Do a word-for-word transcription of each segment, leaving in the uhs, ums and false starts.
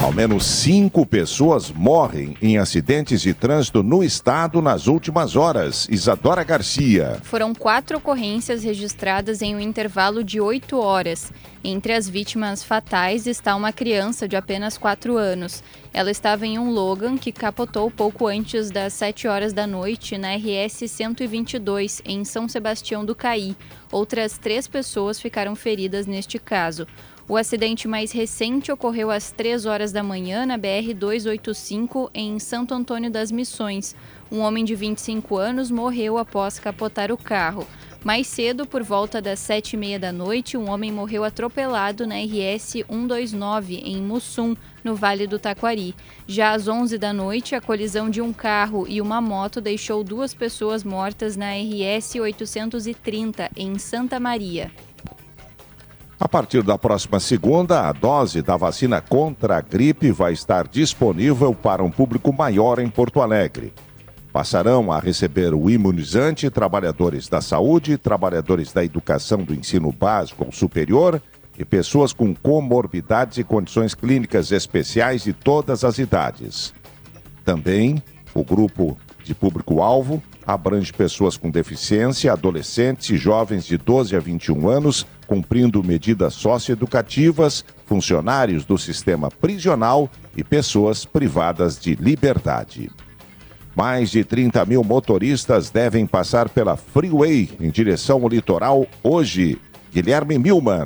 Ao menos cinco pessoas morrem em acidentes de trânsito no estado nas últimas horas. Isadora Garcia. Foram quatro ocorrências registradas em um intervalo de oito horas. Entre as vítimas fatais está uma criança de apenas quatro anos. Ela estava em um Logan que capotou pouco antes das sete horas da noite na R S cento e vinte e dois, em São Sebastião do Caí. Outras três pessoas ficaram feridas neste caso. O acidente mais recente ocorreu às três horas da manhã na B R duzentos e oitenta e cinco, em Santo Antônio das Missões. Um homem de vinte e cinco anos morreu após capotar o carro. Mais cedo, por volta das sete e meia da noite, um homem morreu atropelado na R S cento e vinte e nove, em Mussum, no Vale do Taquari. Já às onze da noite, a colisão de um carro e uma moto deixou duas pessoas mortas na R S oitocentos e trinta, em Santa Maria. A partir da próxima segunda, a dose da vacina contra a gripe vai estar disponível para um público maior em Porto Alegre. Passarão a receber o imunizante trabalhadores da saúde, trabalhadores da educação do ensino básico ou superior e pessoas com comorbidades e condições clínicas especiais de todas as idades. Também, o grupo de público-alvo abrange pessoas com deficiência, adolescentes e jovens de doze a vinte e um anos, cumprindo medidas socioeducativas, funcionários do sistema prisional e pessoas privadas de liberdade. Mais de trinta mil motoristas devem passar pela Freeway em direção ao litoral hoje. Guilherme Milman.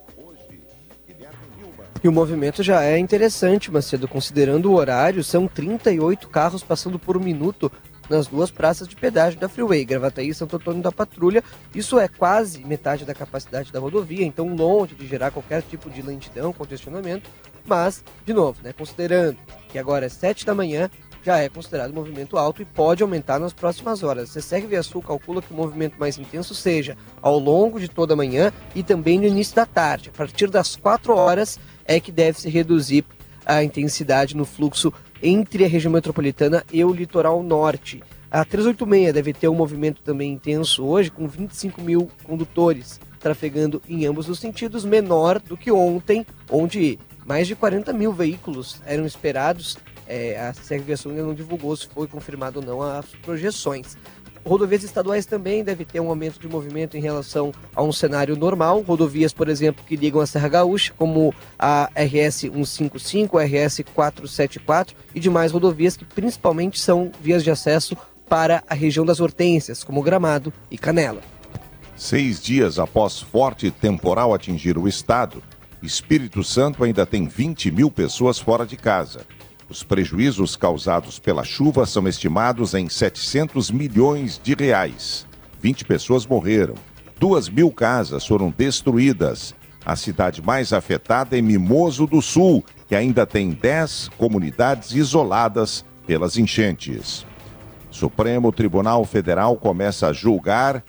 E o movimento já é interessante, Macedo, considerando o horário, são trinta e oito carros passando por minuto nas duas praças de pedágio da Freeway, Gravataí e Santo Antônio da Patrulha. Isso é quase metade da capacidade da rodovia, então longe de gerar qualquer tipo de lentidão, congestionamento, mas, de novo, né, considerando que agora é sete da manhã, já é considerado movimento alto e pode aumentar nas próximas horas. A CESEG Viasul calcula que o movimento mais intenso seja ao longo de toda a manhã e também no início da tarde. A partir das quatro horas é que deve se reduzir a intensidade no fluxo entre a região metropolitana e o litoral norte. A trezentos e oitenta e seis deve ter um movimento também intenso hoje, com vinte e cinco mil condutores trafegando em ambos os sentidos, menor do que ontem, onde mais de quarenta mil veículos eram esperados. É, a CESEG Viação ainda não divulgou se foi confirmado ou não as projeções. Rodovias estaduais também deve ter um aumento de movimento em relação a um cenário normal. Rodovias, por exemplo, que ligam a Serra Gaúcha, como a R S cento e cinquenta e cinco, a R S quatrocentos e setenta e quatro e demais rodovias que principalmente são vias de acesso para a região das Hortênsias, como Gramado e Canela. Seis dias após forte temporal atingir o estado, Espírito Santo ainda tem vinte mil pessoas fora de casa. Os prejuízos causados pela chuva são estimados em setecentos milhões de reais. vinte pessoas morreram. Duas mil casas foram destruídas. A cidade mais afetada é Mimoso do Sul, que ainda tem dez comunidades isoladas pelas enchentes. Supremo Tribunal Federal começa a julgar,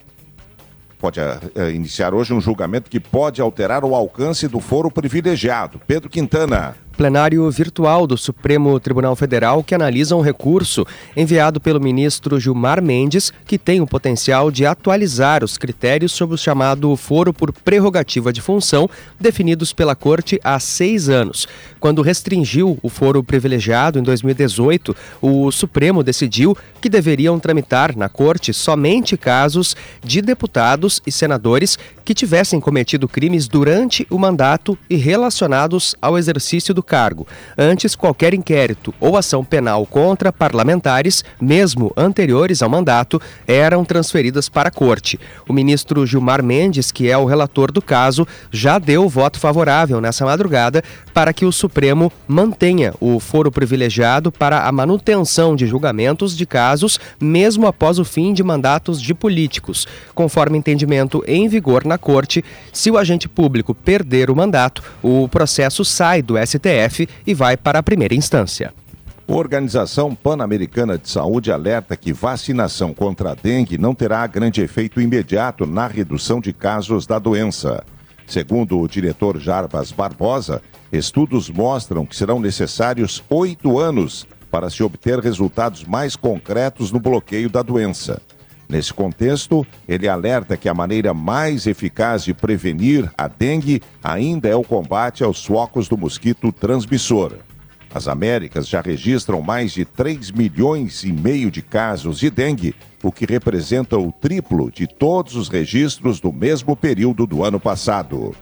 pode uh, iniciar hoje um julgamento que pode alterar o alcance do foro privilegiado. Pedro Quintana. Plenário virtual do Supremo Tribunal Federal que analisa um recurso enviado pelo ministro Gilmar Mendes, que tem o potencial de atualizar os critérios sobre o chamado foro por prerrogativa de função, definidos pela Corte há seis anos. Quando restringiu o foro privilegiado em dois mil e dezoito, o Supremo decidiu que deveriam tramitar na Corte somente casos de deputados e senadores que tivessem cometido crimes durante o mandato e relacionados ao exercício do cargo. Antes, qualquer inquérito ou ação penal contra parlamentares, mesmo anteriores ao mandato, eram transferidas para a Corte. O ministro Gilmar Mendes, que é o relator do caso, já deu voto favorável nessa madrugada para que o Supremo mantenha o foro privilegiado para a manutenção de julgamentos de casos, mesmo após o fim de mandatos de políticos. Conforme entendimento em vigor na Corte, se o agente público perder o mandato, o processo sai do S T F e vai para a primeira instância. A Organização Pan-Americana de Saúde alerta que vacinação contra a dengue não terá grande efeito imediato na redução de casos da doença. Segundo o diretor Jarbas Barbosa, estudos mostram que serão necessários oito anos para se obter resultados mais concretos no bloqueio da doença. Nesse contexto, ele alerta que a maneira mais eficaz de prevenir a dengue ainda é o combate aos focos do mosquito transmissor. As Américas já registram mais de três milhões e meio de casos de dengue, o que representa o triplo de todos os registros do mesmo período do ano passado.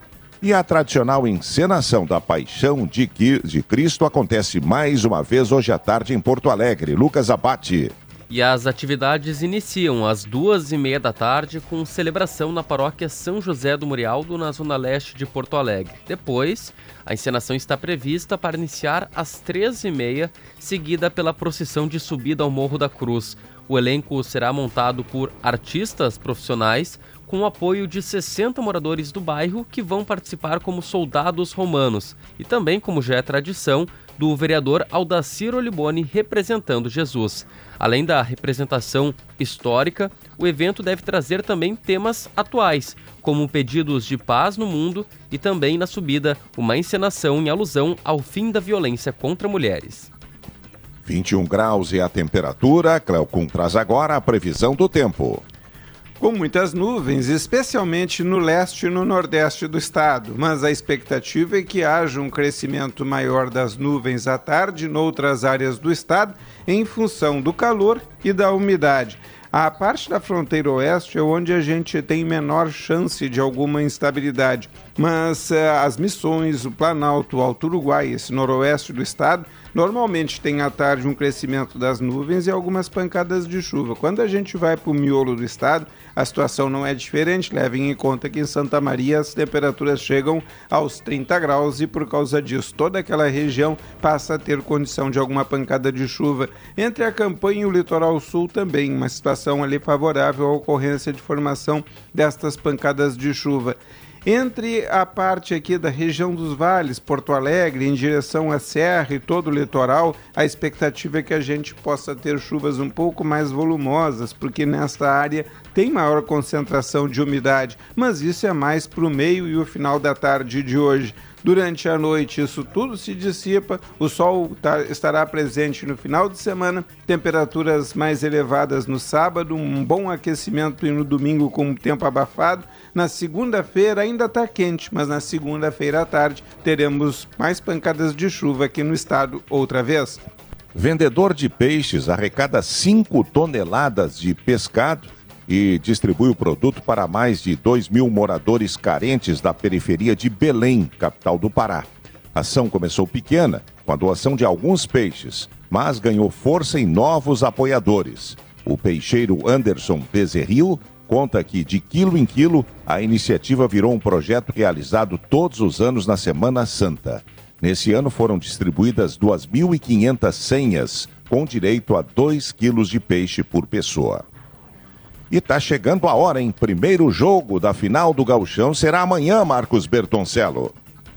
E a tradicional encenação da Paixão de Cristo acontece mais uma vez hoje à tarde em Porto Alegre. Lucas Abate. E as atividades iniciam às duas e meia da tarde com celebração na paróquia São José do Murialdo, na zona leste de Porto Alegre. Depois, a encenação está prevista para iniciar às três e meia, seguida pela procissão de subida ao Morro da Cruz. O elenco será montado por artistas profissionais, com o apoio de sessenta moradores do bairro que vão participar como soldados romanos e também, como já é tradição, do vereador Aldacir Oliboni representando Jesus. Além da representação histórica, o evento deve trazer também temas atuais, como pedidos de paz no mundo e também na subida uma encenação em alusão ao fim da violência contra mulheres. vinte e um graus e a temperatura. Cleocum traz agora a previsão do tempo. Com muitas nuvens, especialmente no leste e no nordeste do estado, mas a expectativa é que haja um crescimento maior das nuvens à tarde em outras áreas do estado, em função do calor e da umidade. A parte da fronteira oeste é onde a gente tem menor chance de alguma instabilidade, mas uh, as Missões, o Planalto, o Alto Uruguai, esse noroeste do estado, normalmente tem à tarde um crescimento das nuvens e algumas pancadas de chuva. Quando a gente vai para o miolo do estado, a situação não é diferente, levem em conta que em Santa Maria as temperaturas chegam aos trinta graus e por causa disso toda aquela região passa a ter condição de alguma pancada de chuva. Entre a campanha e o litoral sul também, uma situação ali favorável à ocorrência de formação destas pancadas de chuva. Entre a parte aqui da região dos vales, Porto Alegre, em direção à Serra e todo o litoral, a expectativa é que a gente possa ter chuvas um pouco mais volumosas, porque nesta área tem maior concentração de umidade, mas isso é mais para o meio e o final da tarde de hoje. Durante a noite isso tudo se dissipa, o sol tá, estará presente no final de semana, temperaturas mais elevadas no sábado, um bom aquecimento e no domingo com o tempo abafado. Na segunda-feira ainda está quente, mas na segunda-feira à tarde teremos mais pancadas de chuva aqui no estado outra vez. Vendedor de peixes arrecada cinco toneladas de pescado e distribui o produto para mais de dois mil moradores carentes da periferia de Belém, capital do Pará. A ação começou pequena, com a doação de alguns peixes, mas ganhou força em novos apoiadores. O peixeiro Anderson Bezerril conta que, de quilo em quilo, a iniciativa virou um projeto realizado todos os anos na Semana Santa. Nesse ano foram distribuídas duas mil e quinhentas senhas, com direito a dois quilos de peixe por pessoa. E tá chegando a hora, hein? Primeiro jogo da final do Gauchão será amanhã, Marcos Bertoncello.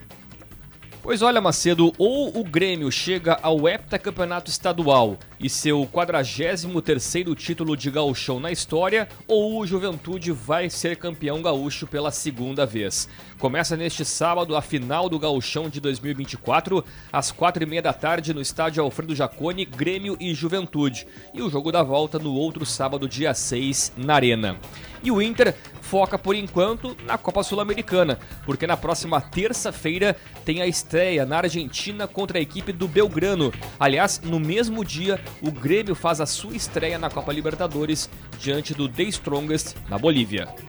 Pois olha, Macedo, ou o Grêmio chega ao heptacampeonato estadual e seu quadragésimo terceiro título de gauchão na história, ou o Juventude vai ser campeão gaúcho pela segunda vez. Começa neste sábado a final do gauchão de dois mil e vinte e quatro, às quatro e meia da tarde no estádio Alfredo Jaconi, Grêmio e Juventude. E o jogo da volta no outro sábado, dia seis, na Arena. E o Inter foca, por enquanto, na Copa Sul-Americana, porque na próxima terça-feira tem a estreia na Argentina contra a equipe do Belgrano. Aliás, no mesmo dia, o Grêmio faz a sua estreia na Copa Libertadores diante do The Strongest na Bolívia.